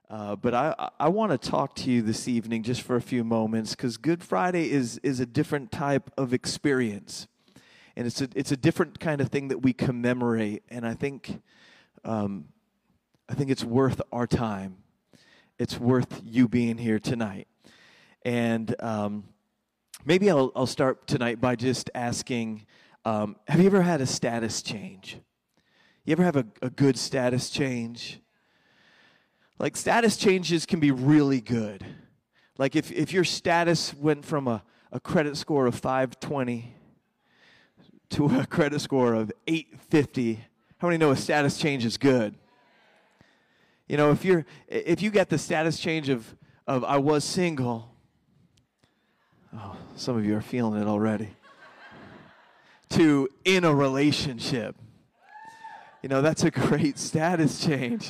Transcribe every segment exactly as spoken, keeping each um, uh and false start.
Uh, but I, I want to talk to you this evening just for a few moments because Good Friday is, is a different type of experience. And it's a, it's a different kind of thing that we commemorate. And I think, um, I think it's worth our time. It's worth you being here tonight. And um, maybe I'll, I'll start tonight by just asking, um, have you ever had a status change? You ever have a, a good status change? Like, status changes can be really good. Like, if, if your status went from a, a credit score of five twenty to a credit score of eight fifty, how many know a status change is good? You know, if you're if you get the status change of, of I was single, oh, some of you are feeling it already, to in a relationship, you know, that's a great status change.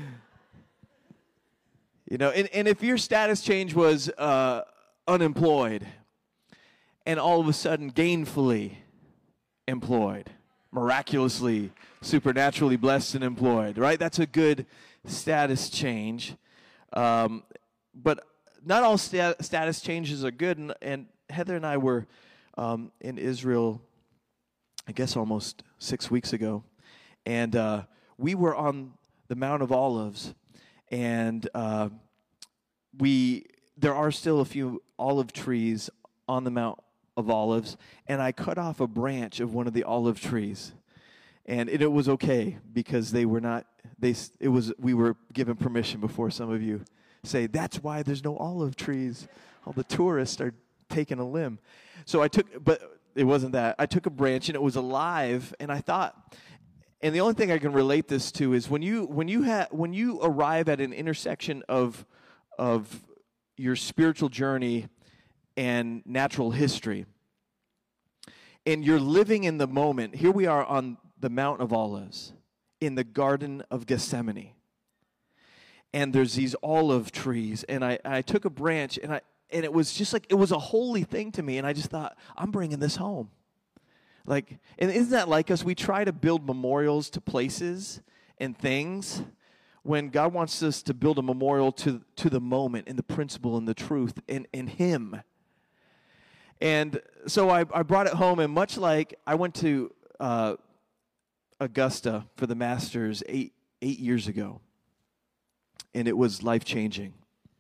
You know, and, and if your status change was uh, unemployed and all of a sudden gainfully employed, miraculously, supernaturally blessed and employed, right? That's a good status change. Um, but not all sta- status changes are good. And, and Heather and I were um, in Israel, I guess almost six weeks ago. And uh, we were on the Mount of Olives. And uh, we there are still a few olive trees on the Mount of Olives, and I cut off a branch of one of the olive trees, and it, it was okay because they were not. They it was we were given permission before some of you say that's why there's no olive trees. All the tourists are taking a limb. So I took, but it wasn't that. I took a branch and it was alive, and I thought. And the only thing I can relate this to is when you when you ha- when you arrive at an intersection of of your spiritual journey and natural history, and you're living in the moment. Here we are on the Mount of Olives, in the Garden of Gethsemane, and there's these olive trees. And I, I took a branch, and I and it was just like it was a holy thing to me. And I just thought, I'm bringing this home. Like, and isn't that like us? We try to build memorials to places and things when God wants us to build a memorial to, to the moment and the principle and the truth in, in Him. And so I, I brought it home, and much like I went to uh, Augusta for the Masters eight, eight years ago, and it was life-changing.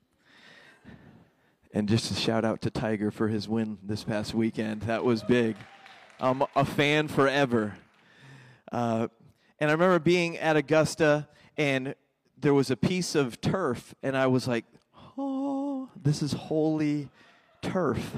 And just a shout out to Tiger for his win this past weekend. That was big. I'm a fan forever. Uh, and I remember being at Augusta, and there was a piece of turf, and I was like, oh, this is holy turf.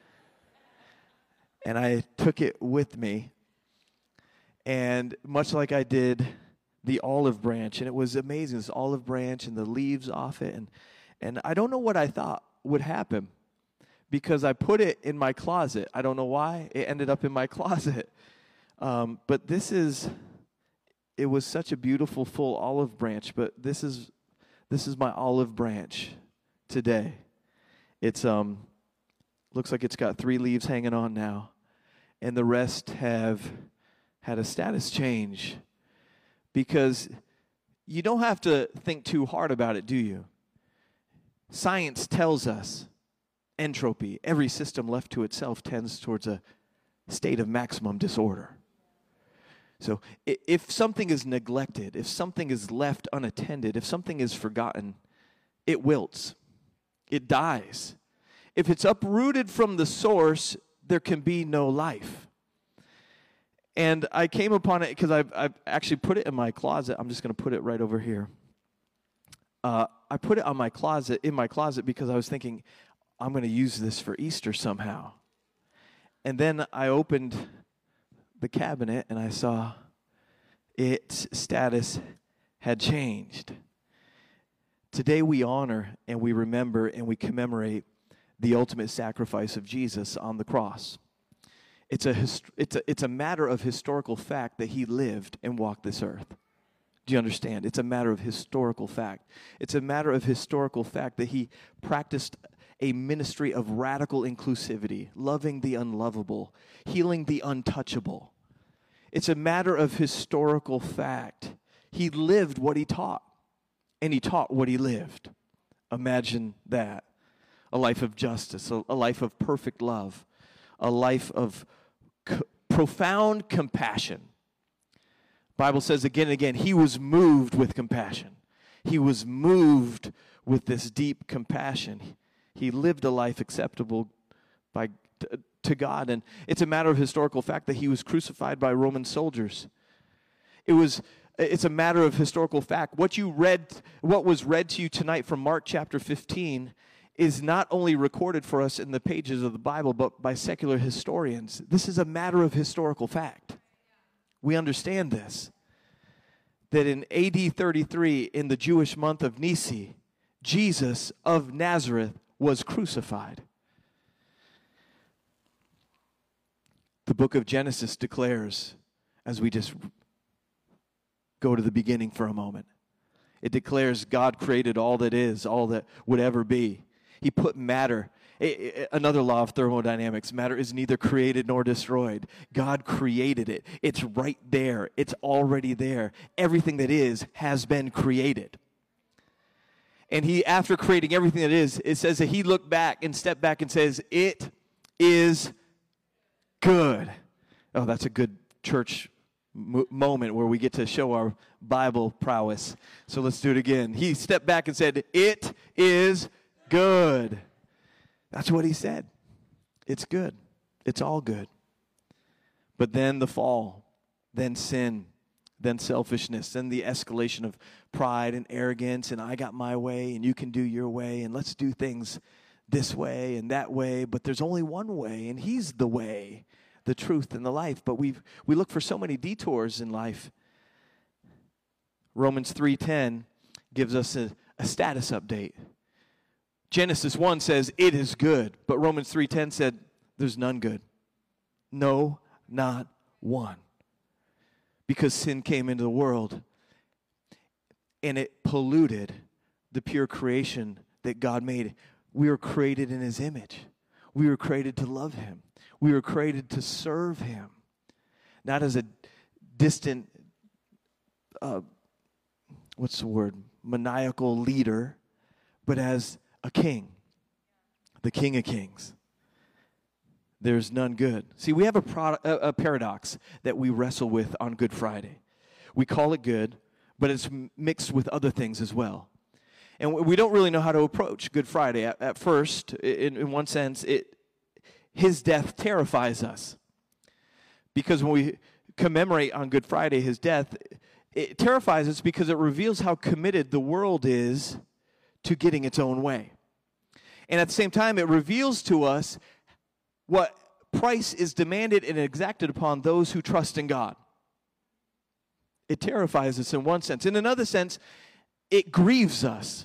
And I took it with me, and much like I did the olive branch, and it was amazing, this olive branch and the leaves off it, and, and I don't know what I thought would happen. Because I put it in my closet. I don't know why. It ended up in my closet. Um, but this is, it was such a beautiful full olive branch. But this is, this is my olive branch today. It's, um, looks like it's got three leaves hanging on now. And the rest have had a status change. Because you don't have to think too hard about it, do you? Science tells us entropy, every system left to itself tends towards a state of maximum disorder. So if something is neglected, if something is left unattended, if something is forgotten, it wilts. It dies. If it's uprooted from the source, there can be no life. And I came upon it because I've, I've actually put it in my closet. I'm just going to put it right over here. Uh, I put it on my closet, in my closet, because I was thinking, I'm going to use this for Easter somehow. And then I opened the cabinet and I saw its status had changed. Today we honor and we remember and we commemorate the ultimate sacrifice of Jesus on the cross. It's a, hist- it's a, it's a matter of historical fact that He lived and walked this earth. Do you understand? It's a matter of historical fact. It's a matter of historical fact that He practiced a ministry of radical inclusivity, loving the unlovable, healing the untouchable. It's a matter of historical fact. He lived what He taught. and he taught what he lived. Imagine that. A life of justice, a, a life of perfect love, a life of c- profound compassion. Bible says again and again, he was moved with compassion. He was moved with this deep compassion. He lived a life acceptable by to, to God. And it's a matter of historical fact that he was crucified by Roman soldiers. It was it's a matter of historical fact. What you read, what was read to you tonight from Mark chapter fifteen is not only recorded for us in the pages of the Bible, but by secular historians. This is a matter of historical fact. We understand this, that in A D thirty-three, in the Jewish month of Nisi, Jesus of Nazareth was crucified. The book of Genesis declares, as we just go to the beginning for a moment, it declares God created all that is, all that would ever be. He put matter. Another law of thermodynamics, matter is neither created nor destroyed. God created it. It's right there. It's already there. Everything that is has been created. And he, after creating everything that is, it says that he looked back and stepped back and says, it is good. Oh, that's a good church m- moment where we get to show our Bible prowess. So let's do it again. He stepped back and said, it is good. That's what he said. It's good. It's all good. But then the fall, then sin, then selfishness, then the escalation of pride and arrogance, and I got my way, and you can do your way, and let's do things this way and that way, but there's only one way, and he's the way, the truth, and the life. But we we look for so many detours in life. Romans three ten gives us a, a status update. Genesis one says, it is good. But Romans three ten said, there's none good. No, not one. Because sin came into the world, and it polluted the pure creation that God made. We were created in his image. We were created to love him. We were created to serve him. Not as a distant, uh, what's the word, maniacal leader, but as a king, the King of Kings. There's none good. See, we have a, pro- a paradox that we wrestle with on Good Friday. We call it good, but it's mixed with other things as well. And we don't really know how to approach Good Friday. At, at first, in, in one sense, it his death terrifies us. Because when we commemorate on Good Friday his death, it terrifies us because it reveals how committed the world is to getting its own way. And at the same time, it reveals to us what price is demanded and exacted upon those who trust in God. It terrifies us in one sense. In another sense, it grieves us.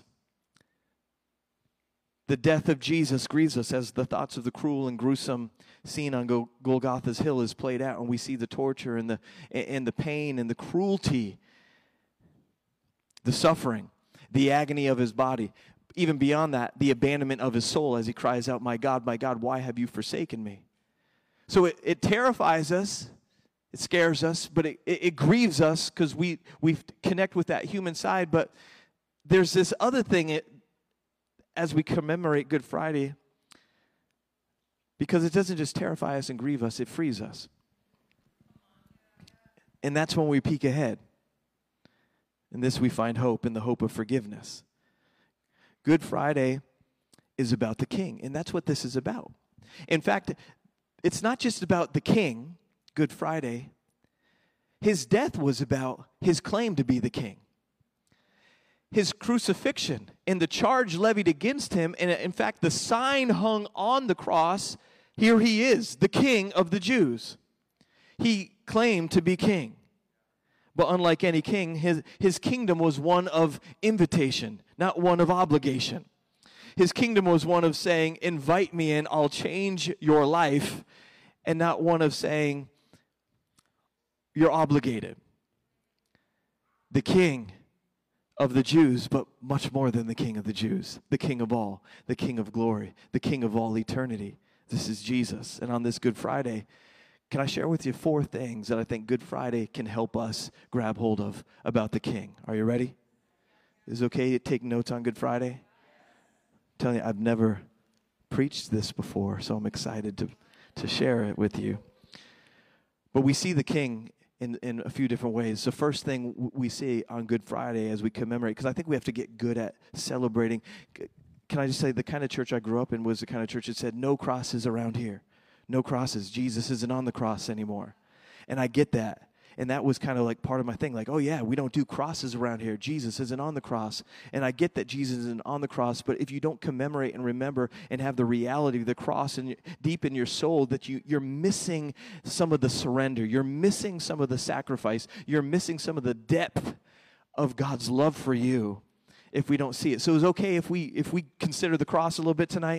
The death of Jesus grieves us as the thoughts of the cruel and gruesome scene on Gol- Golgotha's hill is played out, and we see the torture and the and the pain and the cruelty, the suffering, the agony of his body. Even beyond that, the abandonment of his soul as he cries out, my God, my God, why have you forsaken me? So it, it terrifies us, it scares us, but it, it, it grieves us because we, we connect with that human side. But there's this other thing it, as we commemorate Good Friday, because it doesn't just terrify us and grieve us, it frees us. And that's when we peek ahead. In this we find hope, in the hope of forgiveness. Good Friday is about the King, and that's what this is about. In fact, it's not just about the King, Good Friday. His death was about his claim to be the King. His crucifixion and the charge levied against him, and in fact, the sign hung on the cross, here he is, the King of the Jews. He claimed to be king. But unlike any king, his, his kingdom was one of invitation, not one of obligation. His kingdom was one of saying, invite me in, I'll change your life, and not one of saying, you're obligated. The King of the Jews, but much more than the King of the Jews, the King of all, the King of glory, the King of all eternity. This is Jesus. And on this Good Friday, can I share with you four things that I think Good Friday can help us grab hold of about the King? Are you ready? Is it okay to take notes on Good Friday? I'm telling you, I've never preached this before, so I'm excited to, to share it with you. But we see the King in, in a few different ways. The first thing we see on Good Friday as we commemorate, because I think we have to get good at celebrating. Can I just say, the kind of church I grew up in was the kind of church that said, no crosses around here. No crosses. Jesus isn't on the cross anymore. And I get that. And that was kind of like part of my thing. Like, oh yeah, we don't do crosses around here. Jesus isn't on the cross. And I get that Jesus isn't on the cross, but if you don't commemorate and remember and have the reality of the cross in, deep in your soul, that you, you're missing some of the surrender. You're missing some of the sacrifice. You're missing some of the depth of God's love for you if we don't see it. So it's okay if we if we consider the cross a little bit tonight.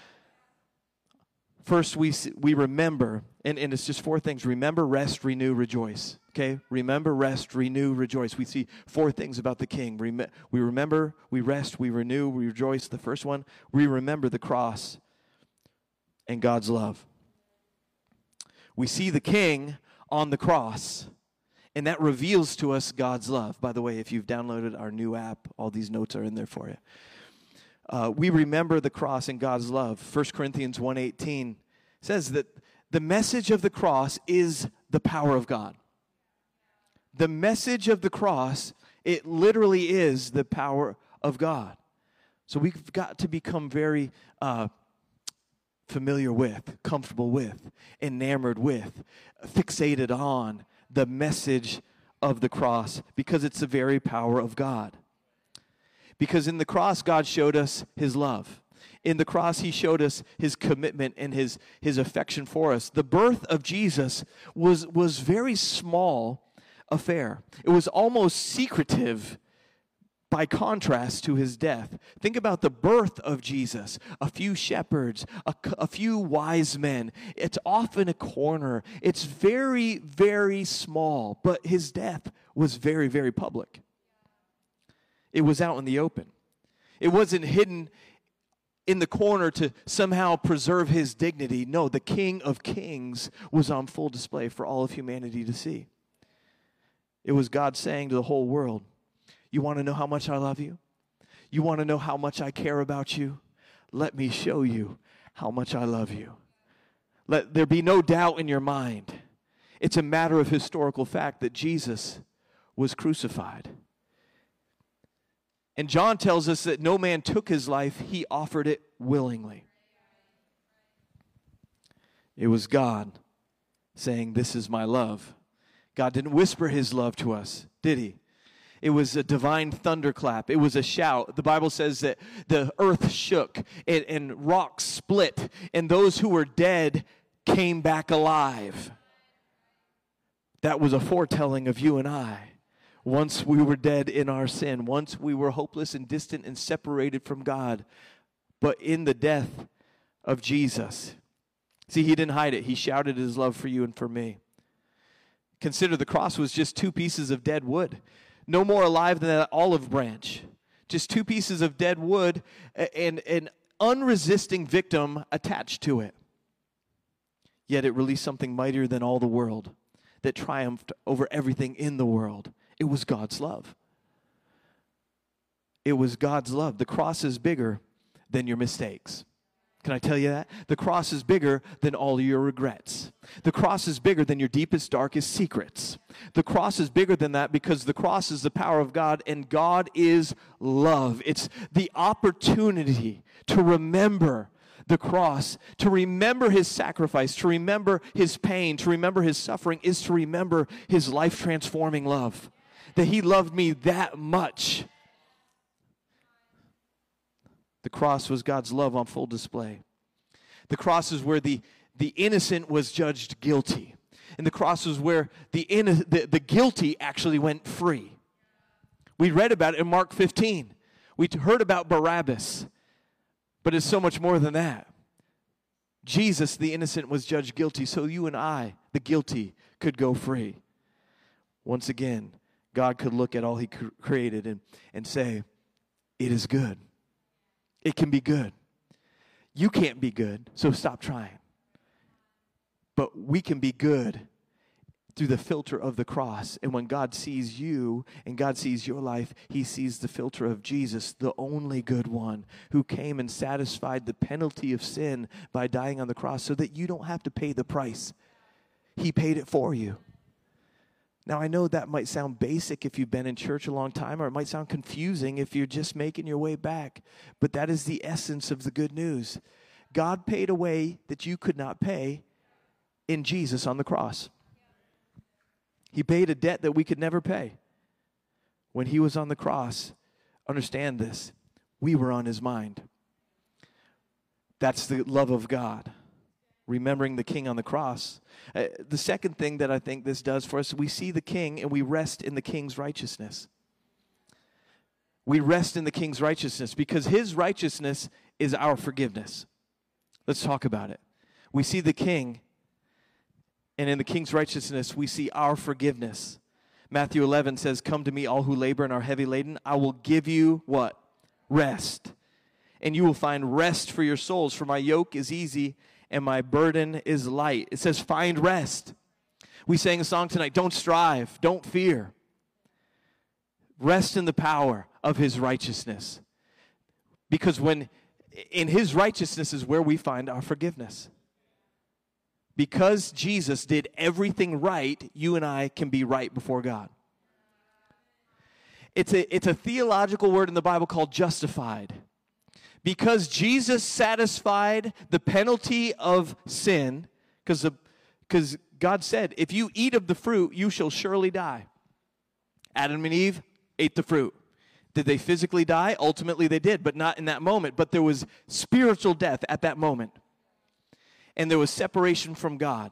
First, we we remember, and, and it's just four things. Remember, rest, renew, rejoice. Okay? Remember, rest, renew, rejoice. We see four things about the King. Rem- we remember, we rest, we renew, we rejoice. The first one, we remember the cross and God's love. We see the King on the cross, and that reveals to us God's love. By the way, if you've downloaded our new app, all these notes are in there for you. Uh, we remember the cross and God's love. First Corinthians one eighteen says that the message of the cross is the power of God. The message of the cross, it literally is the power of God. So we've got to become very uh, familiar with, comfortable with, enamored with, fixated on the message of the cross, because it's the very power of God. Because in the cross, God showed us his love. In the cross, he showed us his commitment and his, his affection for us. The birth of Jesus was, was very small affair. It was almost secretive by contrast to his death. Think about the birth of Jesus. A few shepherds, a, a few wise men. It's off in a corner. It's very, very small. But his death was very, very public. It was out in the open. It wasn't hidden in the corner to somehow preserve his dignity. No, the King of Kings was on full display for all of humanity to see. It was God saying to the whole world, you want to know how much I love you? You want to know how much I care about you? Let me show you how much I love you. Let there be no doubt in your mind. It's a matter of historical fact that Jesus was crucified. And John tells us that no man took his life, he offered it willingly. It was God saying, this is my love. God didn't whisper his love to us, did he? It was a divine thunderclap. It was a shout. The Bible says that the earth shook and, and rocks split, and those who were dead came back alive. That was a foretelling of you and I. Once we were dead in our sin. Once we were hopeless and distant and separated from God. But in the death of Jesus. See, he didn't hide it. He shouted his love for you and for me. Consider the cross was just two pieces of dead wood. No more alive than that olive branch. Just two pieces of dead wood and an unresisting victim attached to it. Yet it released something mightier than all the world that triumphed over everything in the world. It was God's love. It was God's love. The cross is bigger than your mistakes. Can I tell you that? The cross is bigger than all your regrets. The cross is bigger than your deepest, darkest secrets. The cross is bigger than that because the cross is the power of God, and God is love. It's the opportunity to remember the cross, to remember his sacrifice, to remember his pain, to remember his suffering, is to remember his life-transforming love. That he loved me that much. The cross was God's love on full display. The cross is where the, the innocent was judged guilty. And the cross was where the, inno- the, the guilty actually went free. We read about it in Mark fifteen. We heard about Barabbas. But it's so much more than that. Jesus, the innocent, was judged guilty, so you and I, the guilty, could go free. Once again, God could look at all he created and, and say, it is good. It can be good. You can't be good, so stop trying. But we can be good through the filter of the cross. And when God sees you and God sees your life, he sees the filter of Jesus, the only good one who came and satisfied the penalty of sin by dying on the cross so that you don't have to pay the price. He paid it for you. Now, I know that might sound basic if you've been in church a long time, or it might sound confusing if you're just making your way back. But that is the essence of the good news. God paid a way that you could not pay in Jesus on the cross. He paid a debt that we could never pay. When he was on the cross, understand this, we were on his mind. That's the love of God. Remembering the king on the cross. Uh, the second thing that I think this does for us, we see the king and we rest in the king's righteousness. We rest in the king's righteousness because his righteousness is our forgiveness. Let's talk about it. We see the king, and in the king's righteousness, we see our forgiveness. Matthew eleven says, "Come to me, all who labor and are heavy laden. I will give you," what? Rest. "And you will find rest for your souls, for my yoke is easy and my burden is light." It says, find rest. We sang a song tonight, don't strive, don't fear. Rest in the power of his righteousness. Because when in his righteousness is where we find our forgiveness. Because Jesus did everything right, you and I can be right before God. It's a, it's a theological word in the Bible called justified. Because Jesus satisfied the penalty of sin, because because God said, if you eat of the fruit, you shall surely die. Adam and Eve ate the fruit. Did they physically die? Ultimately they did, but not in that moment. But there was spiritual death at that moment. And there was separation from God.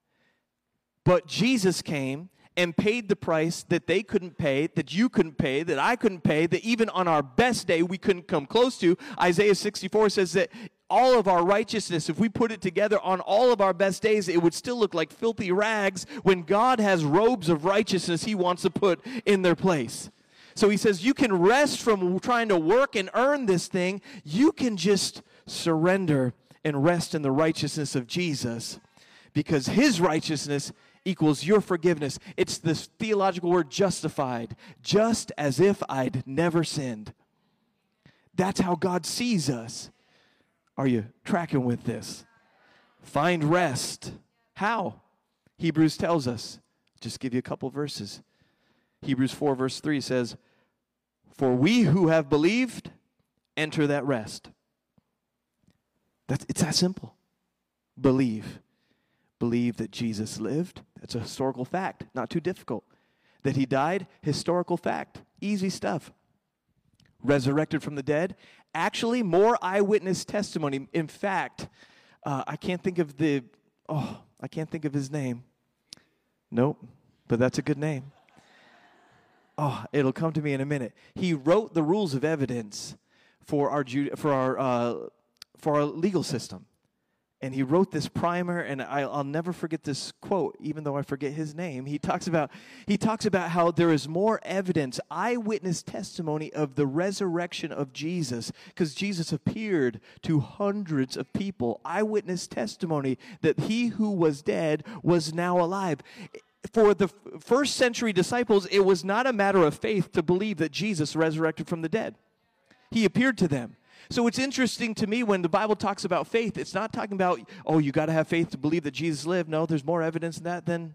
But Jesus came and paid the price that they couldn't pay, that you couldn't pay, that I couldn't pay, that even on our best day we couldn't come close to. Isaiah sixty-four says that all of our righteousness, if we put it together on all of our best days, it would still look like filthy rags when God has robes of righteousness he wants to put in their place. So he says you can rest from trying to work and earn this thing. You can just surrender and rest in the righteousness of Jesus because his righteousness equals your forgiveness. It's this theological word justified, just as if I'd never sinned. That's how God sees us. Are you tracking with this? Find rest. How? Hebrews tells us. Just give you a couple verses. Hebrews four verse three says, "For we who have believed enter that rest." That's, it's that simple. Believe. Believe that Jesus lived. That's a historical fact. Not too difficult. That he died. Historical fact. Easy stuff. Resurrected from the dead. Actually, more eyewitness testimony. In fact, uh, I can't think of the, oh, I can't think of his name. Nope, but that's a good name. Oh, it'll come to me in a minute. He wrote the rules of evidence for our for our uh, for our legal system, and he wrote this primer. And I, I'll never forget this quote, even though I forget his name. He talks about he talks about how there is more evidence, eyewitness testimony of the resurrection of Jesus, because Jesus appeared to hundreds of people. Eyewitness testimony that he who was dead was now alive. For the first century disciples, it was not a matter of faith to believe that Jesus resurrected from the dead. He appeared to them. So it's interesting to me when the Bible talks about faith, it's not talking about, oh, you got to have faith to believe that Jesus lived. No, there's more evidence than that than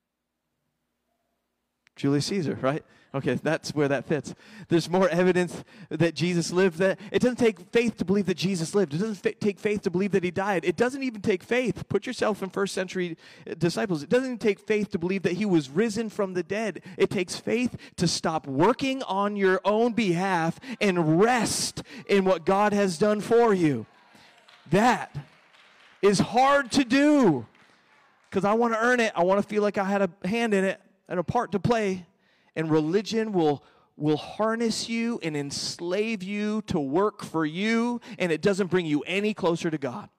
Julius Caesar, right? Okay, that's where that fits. There's more evidence that Jesus lived. That it doesn't take faith to believe that Jesus lived. It doesn't fa- take faith to believe that he died. It doesn't even take faith. Put yourself in first century disciples. It doesn't even take faith to believe that he was risen from the dead. It takes faith to stop working on your own behalf and rest in what God has done for you. That is hard to do because I want to earn it. I want to feel like I had a hand in it and a part to play. And religion will, will harness you and enslave you to work for you, and it doesn't bring you any closer to God.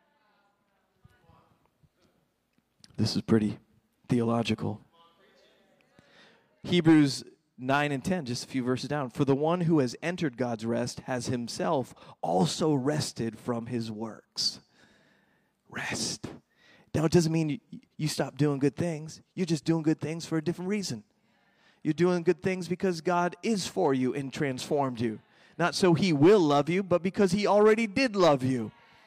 This is pretty theological. Hebrews nine and ten, just a few verses down. "For the one who has entered God's rest has himself also rested from his works." Rest. Now, it doesn't mean you, you stop doing good things. You're just doing good things for a different reason. You're doing good things because God is for you and transformed you. Not so he will love you, but because he already did love you.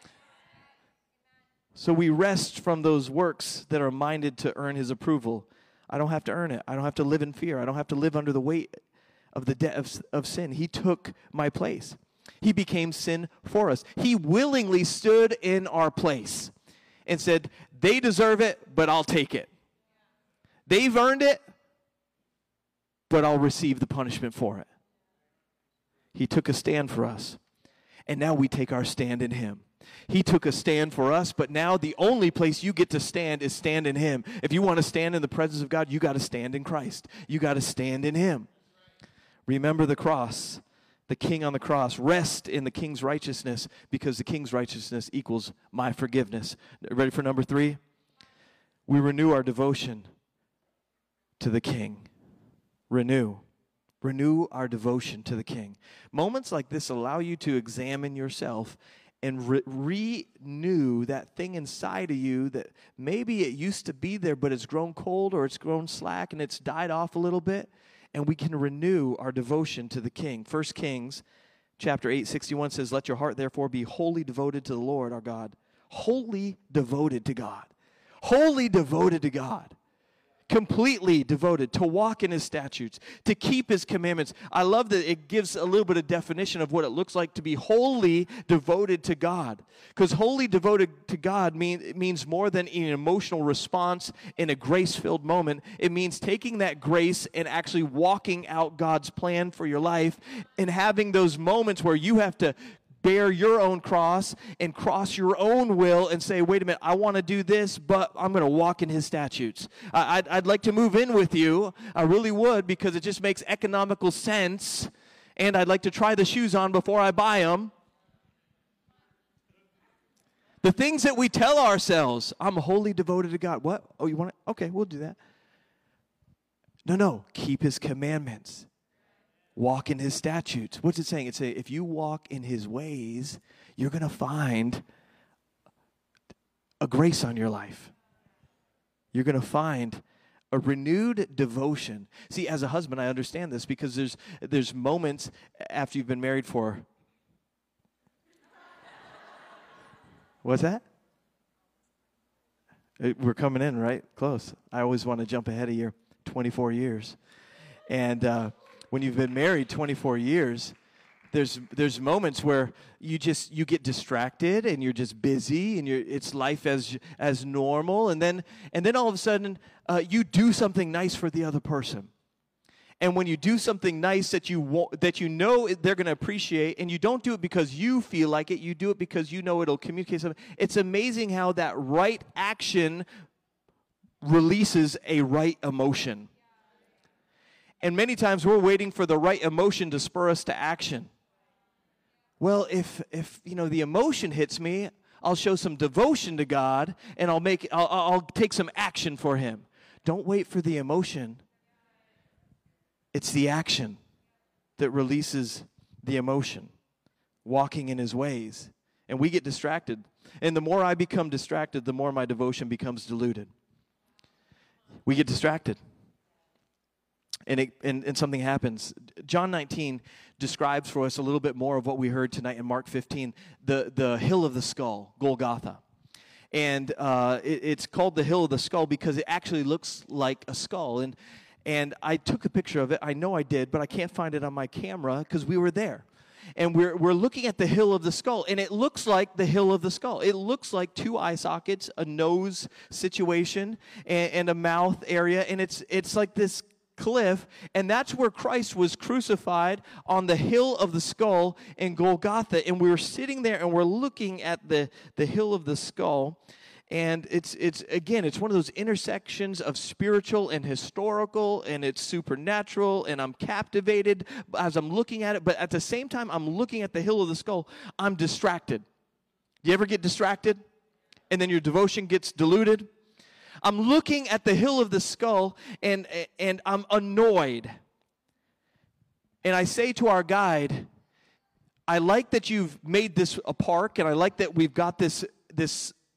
So we rest from those works that are minded to earn his approval. I don't have to earn it. I don't have to live in fear. I don't have to live under the weight of the debt of, of sin. He took my place. He became sin for us. He willingly stood in our place and said, they deserve it, but I'll take it. They've earned it, but I'll receive the punishment for it. He took a stand for us, and now we take our stand in him. He took a stand for us, but now the only place you get to stand is stand in him. If you want to stand in the presence of God, you got to stand in Christ. You got to stand in him. Remember the cross, the king on the cross. Rest in the king's righteousness, because the king's righteousness equals my forgiveness. Ready for number three? We renew our devotion to the king. Renew. Renew our devotion to the king. Moments like this allow you to examine yourself and re- renew that thing inside of you that maybe it used to be there, but it's grown cold or it's grown slack and it's died off a little bit. And we can renew our devotion to the king. First Kings chapter eight, sixty-one says, let your heart therefore be wholly devoted to the Lord our God. Wholly devoted to God. Wholly devoted to God. Completely devoted to walk in his statutes, to keep his commandments. I love that it gives a little bit of definition of what it looks like to be wholly devoted to God. Because wholly devoted to God mean, it means more than an emotional response in a grace-filled moment. It means taking that grace and actually walking out God's plan for your life and having those moments where you have to bear your own cross and cross your own will and say, wait a minute, I want to do this, but I'm going to walk in his statutes. I, I'd, I'd like to move in with you. I really would, because it just makes economical sense, and I'd like to try the shoes on before I buy them. The things that we tell ourselves, I'm wholly devoted to God. What? Oh, you want to? Okay, we'll do that. No, no, keep his commandments. Walk in his statutes. What's it saying? It's saying if you walk in his ways, you're going to find a grace on your life. You're going to find a renewed devotion. See, as a husband, I understand this, because there's there's moments after you've been married for... What's that? We're coming in, right? Close. I always want to jump ahead of you. twenty-four years. And... uh When you've been married twenty-four years, there's there's moments where you just you get distracted and you're just busy and you're it's life as as normal, and then and then all of a sudden uh, you do something nice for the other person, and when you do something nice that you want, that you know they're going to appreciate, and you don't do it because you feel like it, you do it because you know it'll communicate something. It's amazing how that right action releases a right emotion. And many times we're waiting for the right emotion to spur us to action. Well, if if you know the emotion hits me, I'll show some devotion to God, and I'll make I'll, I'll take some action for him. Don't wait for the emotion. It's the action that releases the emotion. Walking in his ways. And we get distracted. And the more I become distracted, the more my devotion becomes diluted. We get distracted. And, it, and, and something happens. John nineteen describes for us a little bit more of what we heard tonight in Mark fifteen, the, the hill of the skull, Golgotha. And uh, it, it's called the hill of the skull because it actually looks like a skull. And, and I took a picture of it. I know I did, but I can't find it on my camera because we were there. And we're we're looking at the hill of the skull, and it looks like the hill of the skull. It looks like two eye sockets, a nose situation, and, and a mouth area, and it's it's like this cliff, and that's where Christ was crucified, on the hill of the skull in Golgotha. And we were sitting there, and we're looking at the the hill of the skull. And it's, it's again, it's one of those intersections of spiritual and historical, and it's supernatural, and I'm captivated as I'm looking at it. But at the same time, I'm looking at the hill of the skull, I'm distracted. You ever get distracted? And then your devotion gets diluted? I'm looking at the hill of the skull, and, and I'm annoyed. And I say to our guide, I like that you've made this a park, and I like that we've got this this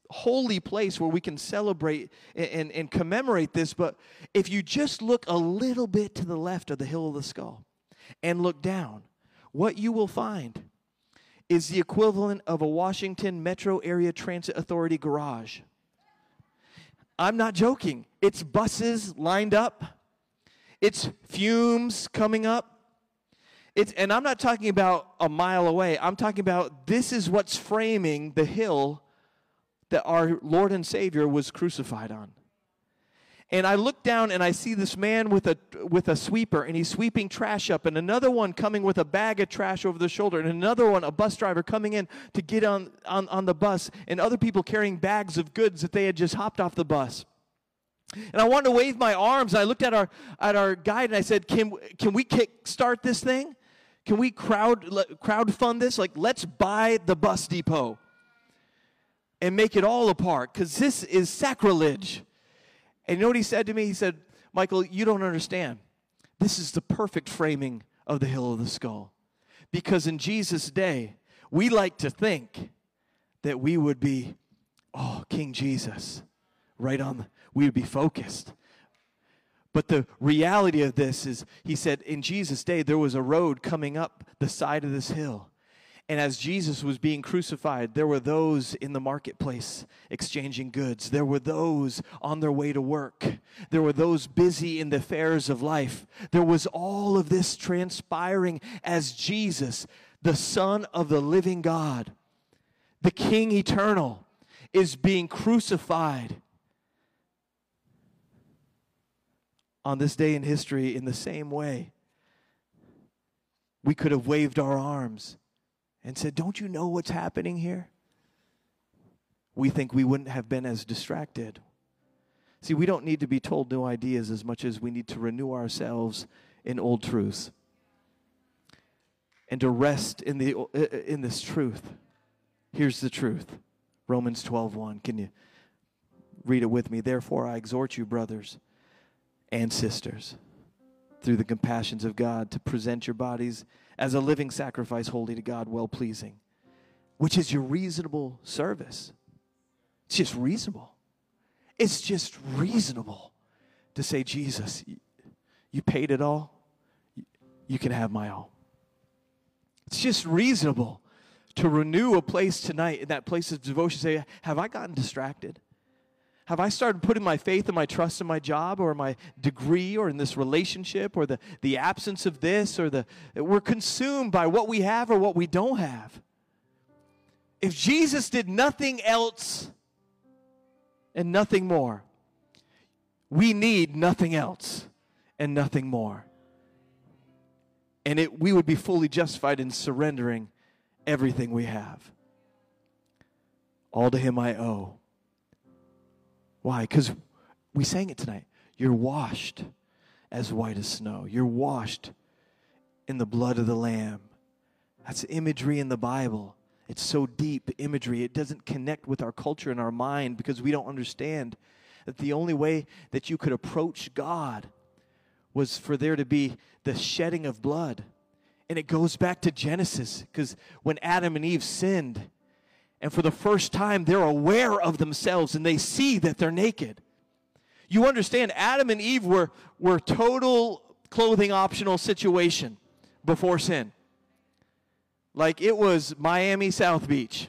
holy place where we can celebrate and, and, and commemorate this. But if you just look a little bit to the left of the Hill of the Skull and look down, what you will find is the equivalent of a Washington Metro Area Transit Authority garage. I'm not joking. It's buses lined up. It's fumes coming up. It's, and I'm not talking about a mile away. I'm talking about this is what's framing the hill that our Lord and Savior was crucified on. And I look down and I see this man with a with a sweeper, and he's sweeping trash up, and another one coming with a bag of trash over the shoulder, and another one, a bus driver, coming in to get on, on, on the bus, and other people carrying bags of goods that they had just hopped off the bus. And I wanted to wave my arms, and I looked at our at our guide, and I said, can, can we kick start this thing? Can we crowd crowd fund this? Like, let's buy the bus depot and make it all apart, because this is sacrilege. And you know what he said to me? He said, Michael, you don't understand. This is the perfect framing of the Hill of the Skull. Because in Jesus' day, we like to think that we would be, oh, King Jesus, right on, the, we would be focused. But the reality of this is, he said, in Jesus' day, there was a road coming up the side of this hill. And as Jesus was being crucified, there were those in the marketplace exchanging goods. There were those on their way to work. There were those busy in the affairs of life. There was all of this transpiring as Jesus, the Son of the living God, the King eternal, is being crucified on this day in history in the same way. We could have waved our arms and said, don't you know what's happening here? We think we wouldn't have been as distracted. See, we don't need to be told new ideas as much as we need to renew ourselves in old truths and to rest in the in this truth. Here's the truth. Romans twelve one. Can you read it with me? Therefore, I exhort you, brothers and sisters, through the compassions of God, to present your bodies as a living sacrifice, holy to God, well-pleasing, which is your reasonable service. It's just reasonable. It's just reasonable to say, Jesus, you paid it all. You can have my all. It's just reasonable to renew a place tonight, in that place of devotion, say, have I gotten distracted? Have I started putting my faith and my trust in my job or my degree or in this relationship or the, the absence of this or the, we're consumed by what we have or what we don't have. If Jesus did nothing else and nothing more, we need nothing else and nothing more. And it, we would be fully justified in surrendering everything we have. All to him I owe. Why? Because we sang it tonight. You're washed as white as snow. You're washed in the blood of the Lamb. That's imagery in the Bible. It's so deep imagery. It doesn't connect with our culture and our mind because we don't understand that the only way that you could approach God was for there to be the shedding of blood. And it goes back to Genesis, because when Adam and Eve sinned, and for the first time, they're aware of themselves and they see that they're naked. You understand, Adam and Eve were, were total clothing optional situation before sin. Like it was Miami South Beach.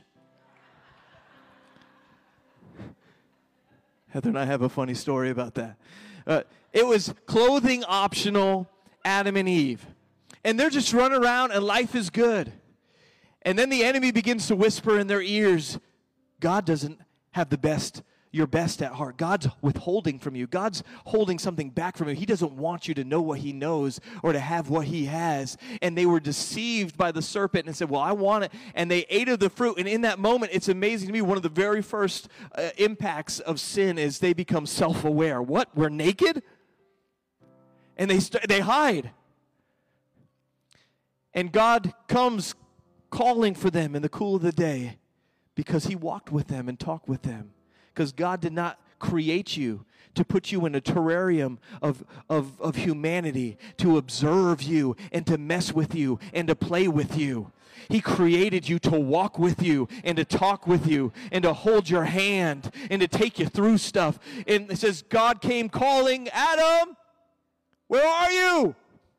Heather and I have a funny story about that. Uh, it was clothing optional Adam and Eve. And they're just running around and life is good. And then the enemy begins to whisper in their ears, God doesn't have the best, your best at heart. God's withholding from you. God's holding something back from you. He doesn't want you to know what he knows or to have what he has. And they were deceived by the serpent and said, well, I want it. And they ate of the fruit. And in that moment, it's amazing to me, one of the very first uh, impacts of sin is they become self-aware. What? We're naked? And they st- they hide. And God comes calling for them in the cool of the day because he walked with them and talked with them. Because God did not create you to put you in a terrarium of, of, of humanity, to observe you and to mess with you and to play with you. He created you to walk with you and to talk with you and to hold your hand and to take you through stuff. And it says, God came calling, Adam, where are you?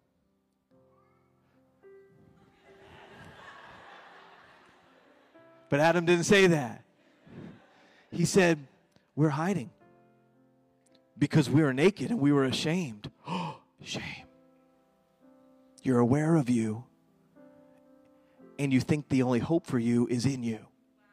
But Adam didn't say that. He said, we're hiding because we were naked and we were ashamed. Oh, shame. You're aware of you, and you think the only hope for you is in you.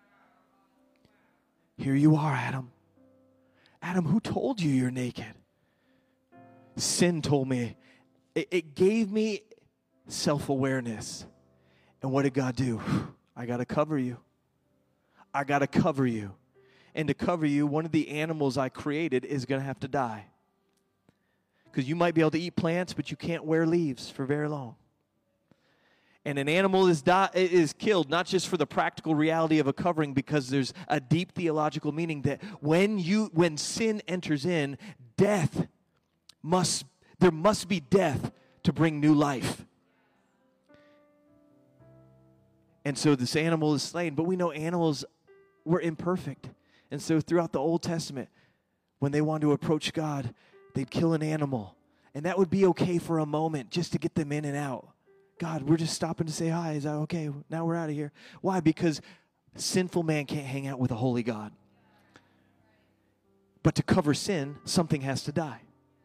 Here you are, Adam. Adam, who told you you're naked? Sin told me. It, it gave me self-awareness. And what did God do? I got to cover you. I got to cover you. And to cover you, one of the animals I created is going to have to die. Because you might be able to eat plants, but you can't wear leaves for very long. And an animal is die, is killed, not just for the practical reality of a covering, because there's a deep theological meaning that when you when sin enters in, death must, there must be death to bring new life. And so this animal is slain, but we know animals were imperfect. And so throughout the Old Testament, when they wanted to approach God, they'd kill an animal. And that would be okay for a moment, just to get them in and out. God, we're just stopping to say hi. Is that okay? Now we're out of here. Why? Because sinful man can't hang out with a holy God. But to cover sin, something has to die.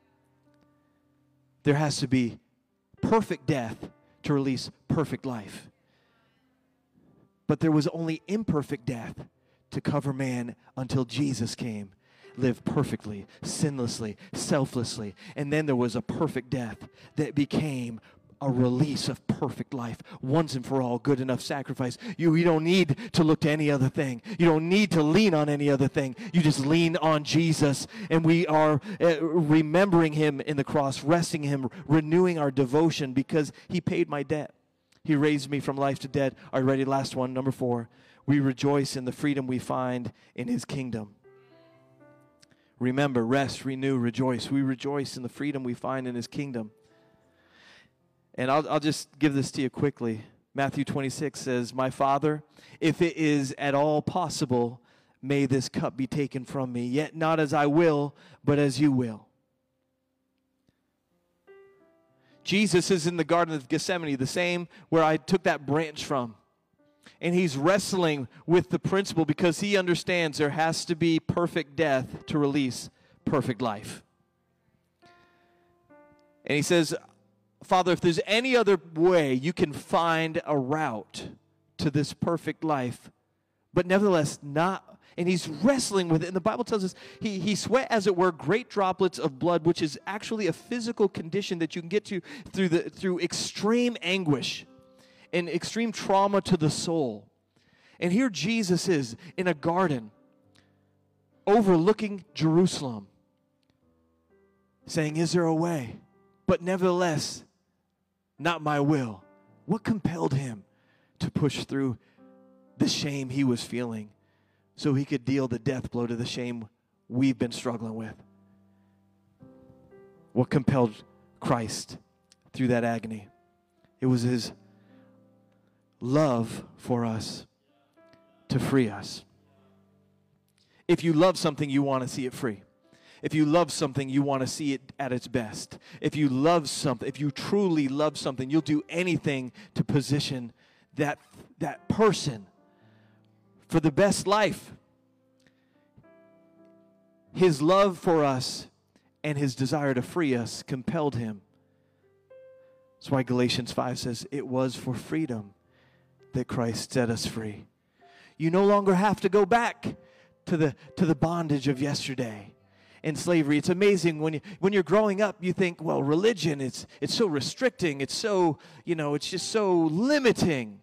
There has to be perfect death to release perfect life. But there was only imperfect death to cover man until Jesus came, lived perfectly, sinlessly, selflessly. And then there was a perfect death that became a release of perfect life, once and for all, good enough sacrifice. You, you don't need to look to any other thing. You don't need to lean on any other thing. You just lean on Jesus, and we are uh, remembering him in the cross, resting him, renewing our devotion because he paid my debt. He raised me from life to death. Are you ready? Last one, number four. We rejoice in the freedom we find in his kingdom. Remember, rest, renew, rejoice. We rejoice in the freedom we find in his kingdom. And I'll, I'll just give this to you quickly. Matthew twenty-six says, my Father, if it is at all possible, may this cup be taken from me, yet not as I will, but as you will. Jesus is in the Garden of Gethsemane, the same where I took that branch from. And he's wrestling with the principle because he understands there has to be perfect death to release perfect life. And he says, Father, if there's any other way you can find a route to this perfect life, but nevertheless not, and he's wrestling with it. And the Bible tells us he, he sweat, as it were, great droplets of blood, which is actually a physical condition that you can get to through the through extreme anguish and extreme trauma to the soul. And here Jesus is in a garden overlooking Jerusalem, saying, is there a way? But nevertheless, not my will. What compelled him to push through the shame he was feeling so he could deal the death blow to the shame we've been struggling with? What compelled Christ through that agony? It was his love for us to free us. If you love something, you want to see it free. If you love something, you want to see it at its best. If you love something, if you truly love something, you'll do anything to position that, that person for the best life. His love for us and his desire to free us compelled him. That's why Galatians five says, it was for freedom that Christ set us free. You no longer have to go back to the, to the bondage of yesterday. In slavery, it's amazing when you when you're growing up, you think, well, religion, it's it's so restricting, it's so, you know, it's just so limiting.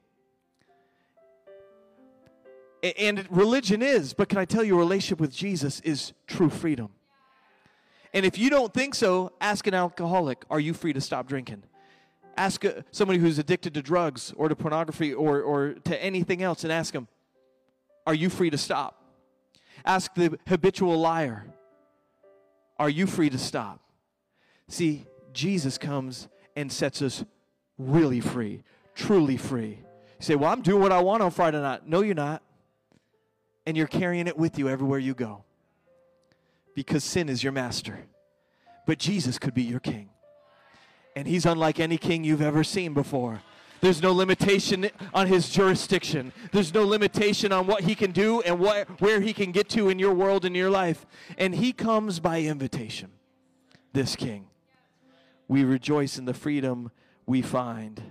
And religion is, but can I tell you, a relationship with Jesus is true freedom. And if you don't think so, ask an alcoholic, are you free to stop drinking? Ask a, somebody who's addicted to drugs or to pornography or or to anything else, and ask them, are you free to stop? Ask the habitual liar, are you free to stop? See, Jesus comes and sets us really free, truly free. You say, well, I'm doing what I want on Friday night. No, you're not. And you're carrying it with you everywhere you go. Because sin is your master. But Jesus could be your king. And he's unlike any king you've ever seen before. There's no limitation on his jurisdiction. There's no limitation on what he can do and what, where he can get to in your world and your life. And he comes by invitation, this king. We rejoice in the freedom we find.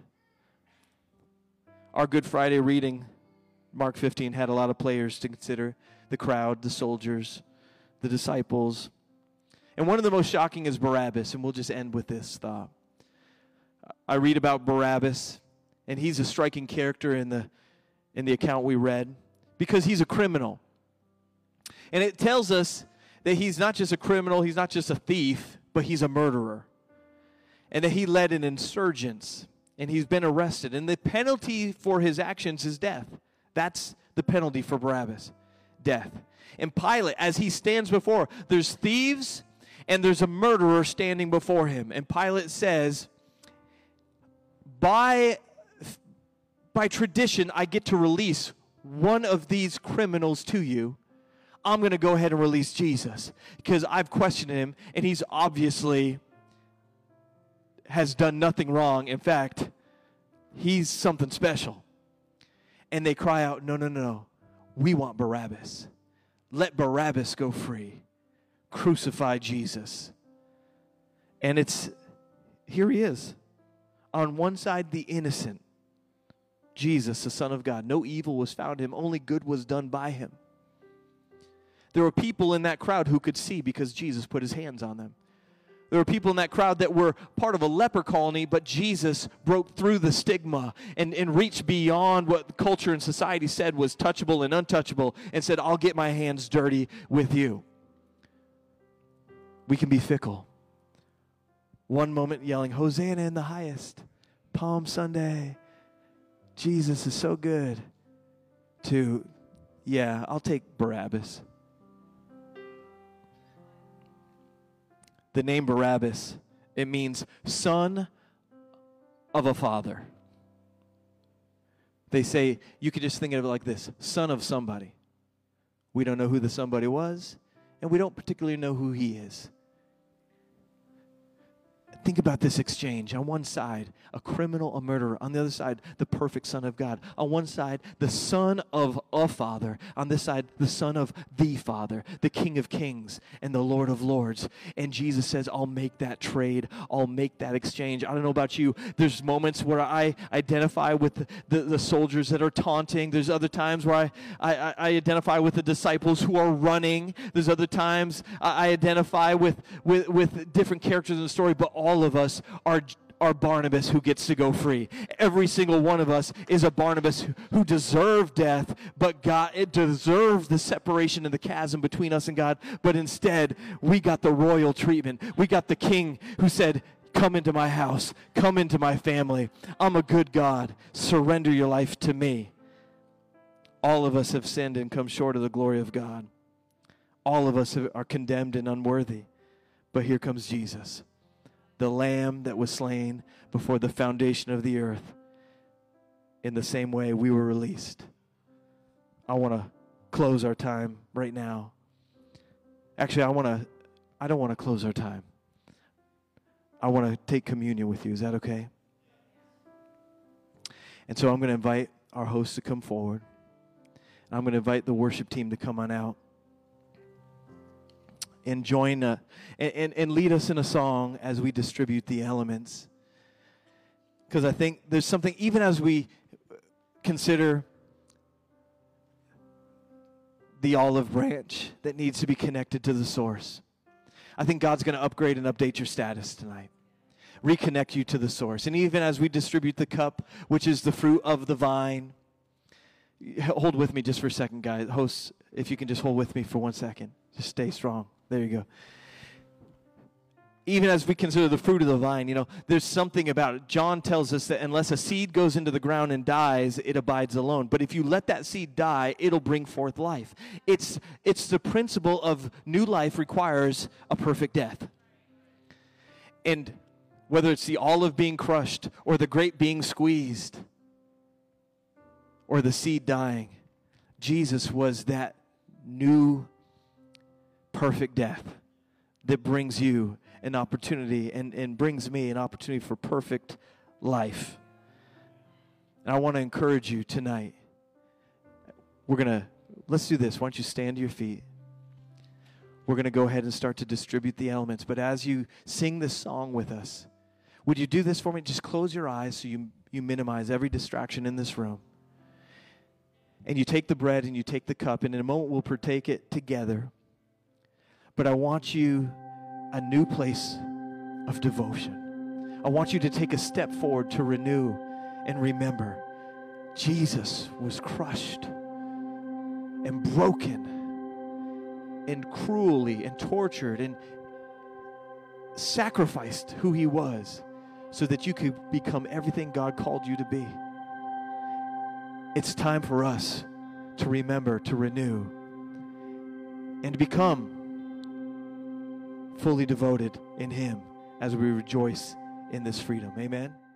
Our Good Friday reading, Mark fifteen, had a lot of players to consider. The crowd, the soldiers, the disciples. And one of the most shocking is Barabbas, and we'll just end with this thought. I read about Barabbas, and he's a striking character in the in the account we read because he's a criminal. And it tells us that he's not just a criminal, he's not just a thief, but he's a murderer. And that he led an insurgence, and he's been arrested. And the penalty for his actions is death. That's the penalty for Barabbas, death. And Pilate, as he stands before, there's thieves and there's a murderer standing before him. And Pilate says, by By tradition, I get to release one of these criminals to you. I'm going to go ahead and release Jesus because I've questioned him, and he's obviously has done nothing wrong. In fact, he's something special. And they cry out, no, no, no, we want Barabbas. Let Barabbas go free. Crucify Jesus. And it's, here he is. On one side, the innocent. Jesus, the Son of God. No evil was found in him. Only good was done by him. There were people in that crowd who could see because Jesus put his hands on them. There were people in that crowd that were part of a leper colony, but Jesus broke through the stigma and, and reached beyond what culture and society said was touchable and untouchable and said, I'll get my hands dirty with you. We can be fickle. One moment yelling, Hosanna in the highest, Palm Sunday, Jesus is so good, to, yeah, I'll take Barabbas. The name Barabbas, it means son of a father. They say, you could just think of it like this, son of somebody. We don't know who the somebody was, and we don't particularly know who he is. Think about this exchange. On one side, a criminal, a murderer. On the other side, the perfect Son of God. On one side, the Son of a Father. On this side, the Son of the Father, the King of Kings and the Lord of Lords. And Jesus says, I'll make that trade. I'll make that exchange. I don't know about you. There's moments where I identify with the, the, the soldiers that are taunting. There's other times where I, I, I identify with the disciples who are running. There's other times I, I identify with, with, with different characters in the story, but all All of us are, are Barnabas who gets to go free. Every single one of us is a Barnabas who, who deserved death, but God, it deserved the separation and the chasm between us and God. But instead, we got the royal treatment. We got the king who said, come into my house. Come into my family. I'm a good God. Surrender your life to me. All of us have sinned and come short of the glory of God. All of us are condemned and unworthy. But here comes Jesus, the Lamb that was slain before the foundation of the earth. In the same way, we were released. I want to close our time right now. Actually, I want to. I don't want to close our time. I want to take communion with you. Is that okay? And so I'm going to invite our host to come forward. I'm going to invite the worship team to come on out and join uh, and, and, and lead us in a song as we distribute the elements. Because I think there's something, even as we consider the olive branch that needs to be connected to the source. I think God's going to upgrade and update your status tonight. Reconnect you to the source. And even as we distribute the cup, which is the fruit of the vine, hold with me just for a second, guys. Hosts, if you can just hold with me for one second. Just stay strong. There you go. Even as we consider the fruit of the vine, you know, there's something about it. John tells us that unless a seed goes into the ground and dies, it abides alone. But if you let that seed die, it'll bring forth life. It's, it's the principle of new life requires a perfect death. And whether it's the olive being crushed or the grape being squeezed, or the seed dying. Jesus was that new perfect death that brings you an opportunity and, and brings me an opportunity for perfect life. And I want to encourage you tonight. We're going to, let's do this. Why don't you stand to your feet? We're going to go ahead and start to distribute the elements. But as you sing this song with us, would you do this for me? Just close your eyes so you, you minimize every distraction in this room. And you take the bread and you take the cup, and in a moment we'll partake it together. But I want you a new place of devotion. I want you to take a step forward to renew and remember Jesus was crushed and broken and cruelly and tortured and sacrificed who he was so that you could become everything God called you to be. It's time for us to remember, to renew, and to become fully devoted in him as we rejoice in this freedom. Amen.